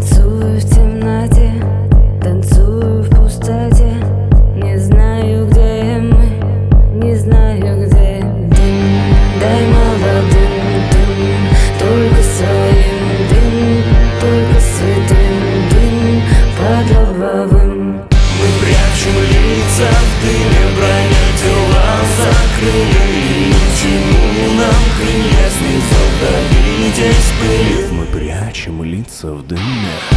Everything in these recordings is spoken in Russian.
Танцую в темноте, танцую в пустоте. Не знаю, где мы, не знаю, где дым. Дай молодым дым, только своим дым, только святым дым под лобовым. Мы прячем лица в дыме, броня тела закрыли. И чему нам крылья снизу видеть пыли? Мы прячем лица в дыме.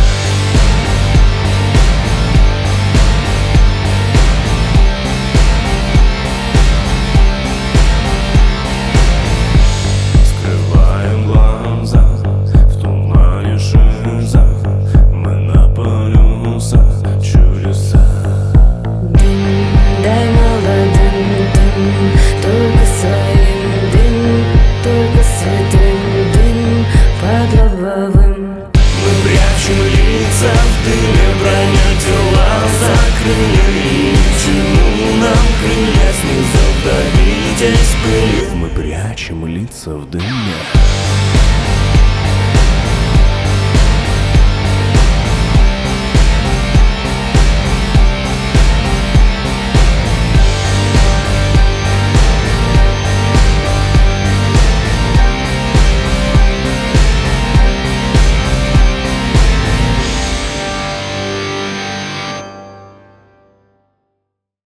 Скрываем глаза в тумане шиза. Мы на полюсах чудеса. Дым, дай молодым дым, только своим дым, только святым дым под лобовым. Мы прячем лица в дыме, броня тела закрыли. И чему нам крылья снизу видеть пыли? Мы прячем лица в дыме.